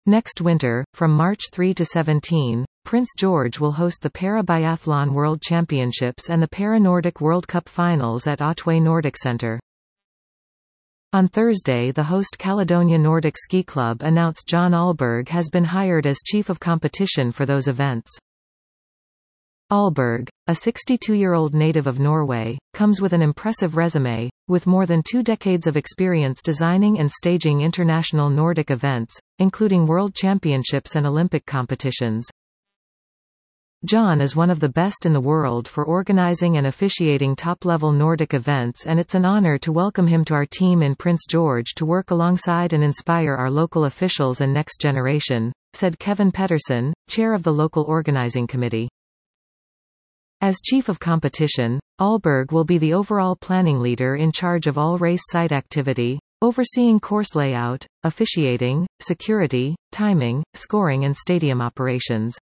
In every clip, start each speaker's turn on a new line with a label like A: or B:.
A: Next winter, from March 3 to 17, Prince George will host the Para-Biathlon World Championships and the Para-Nordic World Cup Finals at Otway Nordic Centre. On Thursday, the host Caledonia Nordic Ski Club announced Jon Ahlberg has been hired as chief of competition for those events. Ahlberg, a 62-year-old native of Norway, comes with an impressive resume, with more than 2 decades of experience designing and staging international Nordic events, including World Championships and Olympic competitions. Jon is one of the best in the world for organizing and officiating top-level Nordic events, and it's an honor to welcome him to our team in Prince George to work alongside and inspire our local officials and next generation, said Kevin Pettersson, chair of the local organizing committee. As chief of competition, Ahlberg will be the overall planning leader in charge of all race site activity, overseeing course layout, officiating, security, timing, scoring and stadium operations.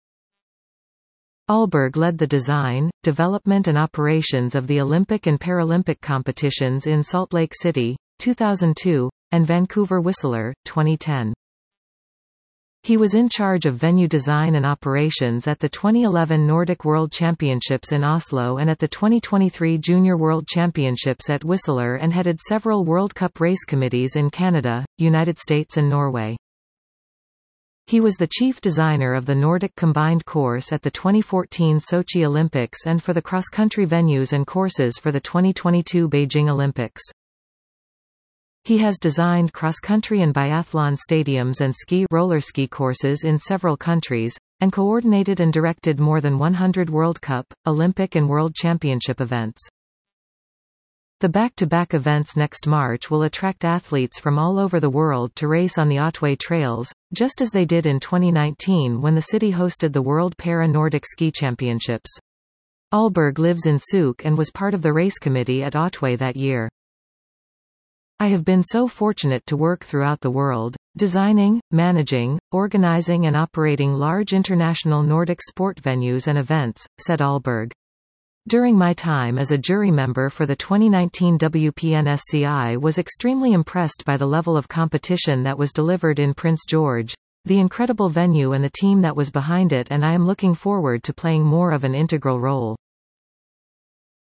A: Ahlberg led the design, development and operations of the Olympic and Paralympic competitions in Salt Lake City, 2002, and Vancouver Whistler, 2010. He was in charge of venue design and operations at the 2011 Nordic World Championships in Oslo and at the 2023 Junior World Championships at Whistler, and headed several World Cup race committees in Canada, United States and Norway. He was the chief designer of the Nordic combined course at the 2014 Sochi Olympics and for the cross-country venues and courses for the 2022 Beijing Olympics. He has designed cross-country and biathlon stadiums and roller ski courses in several countries, and coordinated and directed more than 100 World Cup, Olympic and World Championship events. The back-to-back events next March will attract athletes from all over the world to race on the Otway Trails, just as they did in 2019 when the city hosted the World Para-Nordic Ski Championships. Ahlberg lives in Zug and was part of the race committee at Otway that year. I have been so fortunate to work throughout the world, designing, managing, organizing and operating large international Nordic sport venues and events, said Ahlberg. During my time as a jury member for the 2019 WPNSC, I was extremely impressed by the level of competition that was delivered in Prince George, the incredible venue and the team that was behind it, and I am looking forward to playing more of an integral role.